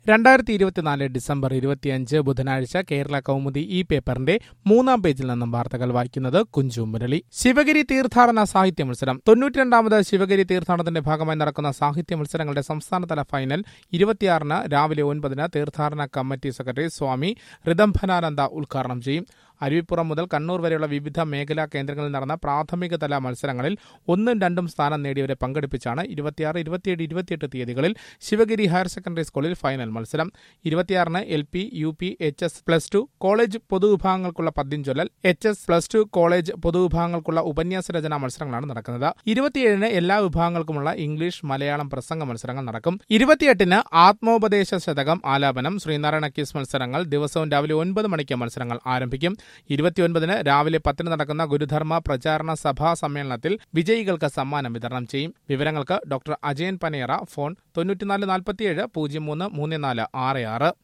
2024 December 25 ബുധനാഴ്ച കേരള കൗമുദി ഈ പേപ്പറിന്റെ 3-ാം പേജിൽ നിന്നും വാർത്തകൾ വായിക്കുന്നത് കുഞ്ചു മുരളി. ശിവഗിരി തീർത്ഥാടന സാഹിത്യ മത്സരം. 92ാമത് ശിവഗിരി തീർത്ഥാടനത്തിന്റെ ഭാഗമായി നടക്കുന്ന സാഹിത്യ മത്സരങ്ങളുടെ സംസ്ഥാനതല ഫൈനൽ 26-ന് രാവിലെ 9-ന് തീർത്ഥാടന കമ്മിറ്റി സെക്രട്ടറി സ്വാമി ഋതംഭനാനന്ദ ഉദ്ഘാടനം ചെയ്യും. അരുവിപ്പുറം മുതൽ കണ്ണൂർ വരെയുള്ള വിവിധ മേഖലാ കേന്ദ്രങ്ങളിൽ നടന്ന പ്രാഥമിക തല മത്സരങ്ങളിൽ 1ഉം 2ഉം സ്ഥാനം നേടിയവരെ പങ്കെടുപ്പിച്ചാണ് 26, 27, 28 തീയതികളിൽ ശിവഗിരി ഹയർ സെക്കൻഡറി സ്കൂളിൽ ഫൈനൽ മത്സരം. 26-ന് LP, UP, HS +2 കോളേജ് പൊതുവിഭാഗങ്ങൾക്കുള്ള പദ്യം ചൊല്ലൽ, HS +2 കോളേജ് പൊതുവിഭാഗങ്ങൾക്കുള്ള ഉപന്യാസ രചനാ മത്സരങ്ങളാണ് നടക്കുന്നത്. 27-ന് എല്ലാ വിഭാഗങ്ങൾക്കുമുള്ള ഇംഗ്ലീഷ്, മലയാളം പ്രസംഗ മത്സരങ്ങൾ നടക്കും. 28-ന് ആത്മോപദേശ ശതകം ആലാപനം, ശ്രീനാരായണ ക്വിസ് മത്സരങ്ങൾ. ദിവസവും രാവിലെ 9 മണിക്ക് മത്സരങ്ങൾ ആരംഭിക്കും. 29-ന് രാവിലെ 10-ന് നടക്കുന്ന ഗുരുധർമ്മ പ്രചാരണ സഭാ സമ്മേളനത്തിൽ വിജയികൾക്ക് സമ്മാനം വിതരണം ചെയ്യും. വിവരങ്ങൾക്ക് ഡോക്ടർ അജയൻ പനേറ, ഫോൺ 9447 03 3466.